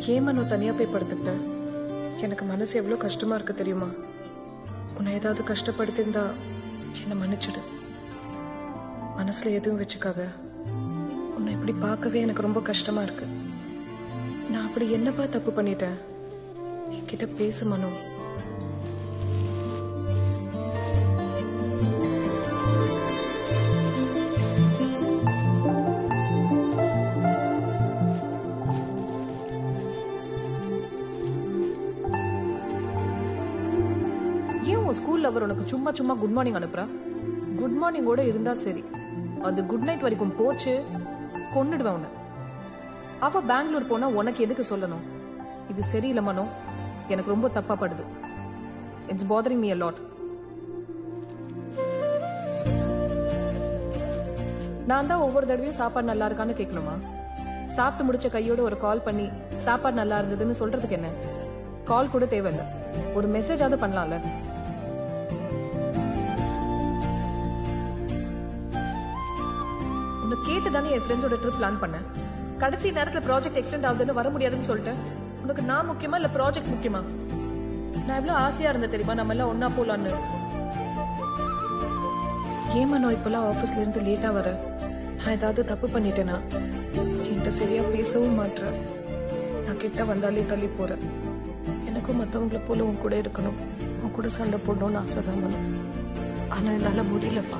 ஏன் மனோ தனியா போய் படுத்துக்கிட்ட? எனக்கு மனசு எவ்வளவு கஷ்டமா இருக்கு தெரியுமா? உன்னை ஏதாவது கஷ்டப்படுத்திருந்தா என்னை மன்னிச்சிடு. மனசுல எதுவும் வச்சுக்காத. உன்னை இப்படி பார்க்கவே எனக்கு ரொம்ப கஷ்டமா இருக்கு. நான் அப்படி என்னப்பா தப்பு பண்ணிட்டேன்? என்கிட்ட பேசு மனோ. ஸ்கூல்ல அவர் உனக்கு சும்மா சும்மா குட் மார்னிங் அனுப்புறா? குட் மார்னிங்கோட இருந்தா சரி, அது குட் நைட் வரைக்கும் போச்சு கொன்னுடுவேன் உன்னை. அவ பெங்களூர் போனா உனக்கு எதுக்கு சொல்லணும்? இது சரியில்லை மனோ, எனக்கு ரொம்ப தப்பா படுது. It's bothering me a lot. நான் தான் ஒவ்வொரு தடவையும் சாப்பாடு நல்லா இருக்கான்னு கேட்கணுமா? சாப்பிட்டு முடிச்ச கையோட ஒரு கால் பண்ணி சாப்பாடு நல்லா இருந்ததுன்னு சொல்றதுக்கு என்ன? கால் கூட தேவையில்லை, ஒரு மெசேஜாவது பண்ணலாம்ல. கேட்டு தானே என் ஃப்ரெண்ட்ஸோட ட்ரிப் பிளான் பண்ணேன். கடைசி நேரத்தில் ப்ராஜெக்ட் எக்ஸ்டெண்ட் ஆகுதுன்னு வர முடியாதுன்னு சொல்லிட்டேன். உனக்கு நான் முக்கியமா இல்ல ப்ராஜெக்ட் முக்கியமா? நான் எவ்வளவு ஆசையா இருந்தேன் தெரியுமா நம்ம எல்லாம் ஒன்னா போலான்னு. ஏமா நான் இப்பெல்லாம் ஆஃபீஸ்ல இருந்து லேட்டா வர? நான் ஏதாவது தப்பு பண்ணிட்டேனா? என்கிட்ட சரியா பேசவும் மாட்டேன். நான் கிட்ட வந்தாலே தள்ளி போறேன். எனக்கும் மற்றவங்களை போல உன் கூட இருக்கணும், உன் கூட சண்டை போடணும்னு ஆசைதான் மனம். ஆனா என்னால முடியலப்பா.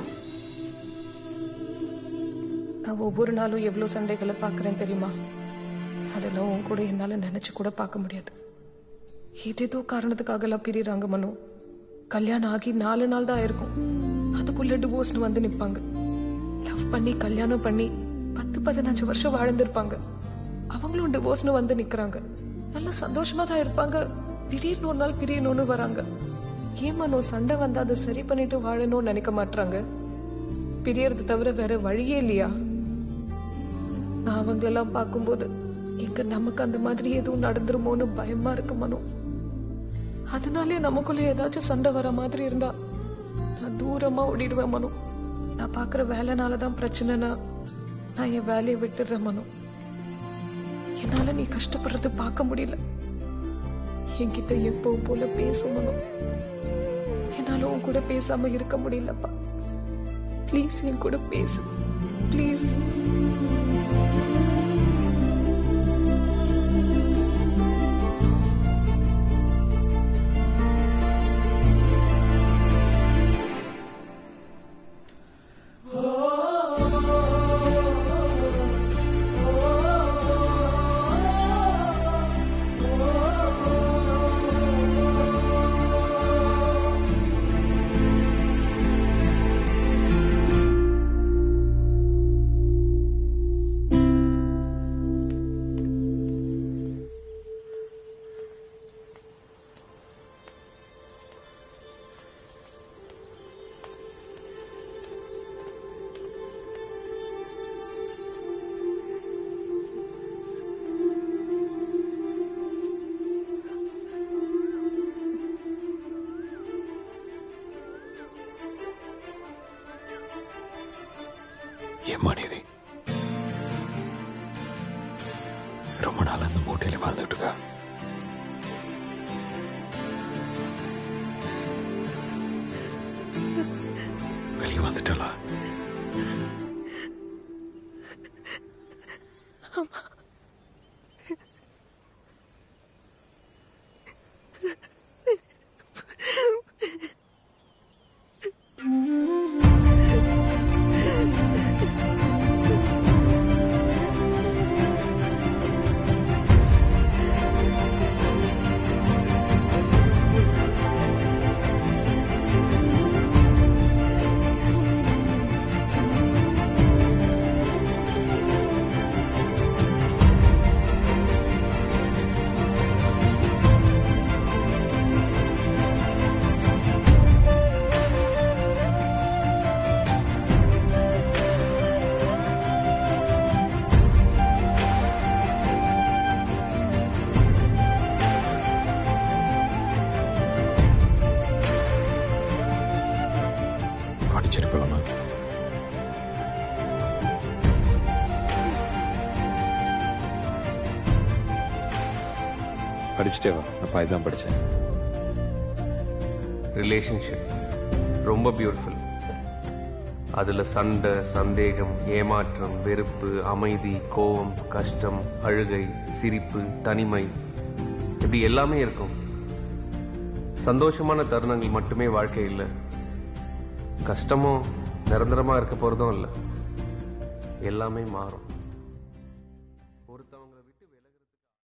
நான் ஒவ்வொரு நாளும் எவ்வளோ சண்டைகளை பார்க்குறேன் தெரியுமா? அதெல்லாம் உன் கூட என்னால் நினச்சி கூட பார்க்க முடியாது. ஏதேதோ காரணத்துக்காகலாம் பிரிகிறாங்க மனோ. கல்யாணம் ஆகி 4 நாள் தான் ஆயிருக்கும், அதுக்குள்ள டிவோர்ஸ்னு வந்து நிற்பாங்க. லவ் பண்ணி கல்யாணம் பண்ணி 10-15 வருஷம் வாழ்ந்திருப்பாங்க. அவங்களும் டிவோர்ஸ்னு வந்து நிற்கிறாங்க. நல்லா சந்தோஷமா தான் இருப்பாங்க. திடீர்னு ஒரு நாள் பிரியணும்னு வராங்க. ஏன் மனோ சண்டை வந்து அதை சரி பண்ணிட்டு வாழணும்னு நினைக்க மாட்டாங்க? பிரியறது தவிர வேற வழியே இல்லையா? நான் அவங்களெல்லாம் பார்க்கும்போது எங்க நமக்கு அந்த மாதிரி எதுவும் நடந்துருமோன்னு பயமா இருக்கு மனோ. அதனாலே நமக்குள்ள ஏதாச்சும் சண்டை வர மாதிரி இருந்தா நான் தூரமா ஓடிடுவேன் மனோ. நான் பாக்குற வேலைனாலதான் பிரச்சனைனா நான் என் வேலையை விட்டுடுறேன் மனோ. என்னால நீ கஷ்டப்படுறது பார்க்க முடியல. என்கிட்ட எப்பவும் போல பேசும் மனோ. என்னால உன் கூட பேசாம இருக்க முடியலப்பா. ப்ளீஸ் என் கூட பேசு, ப்ளீஸ். என் மனைவி ரொம்ப நாள் அந்த மூட்டையில வாழ்ந்துட்டு இருக்கா. வெளியே வந்துட்டா? படிச்சுட்டே வா, அப்பா இதான் படித்தேன். ரிலேஷன்ஷிப் ரொம்ப பியூட்டிஃபுல். அதில் சண்டை, சந்தேகம், ஏமாற்றம், வெறுப்பு, அமைதி, கோபம், கஷ்டம், அழுகை, சிரிப்பு, தனிமை, இப்படி எல்லாமே இருக்கும். சந்தோஷமான தருணங்கள் மட்டுமே வாழ்க்கை இல்லை. கஷ்டமும் நிரந்தரமாக இருக்க போகிறதும் இல்லை. எல்லாமே மாறும்.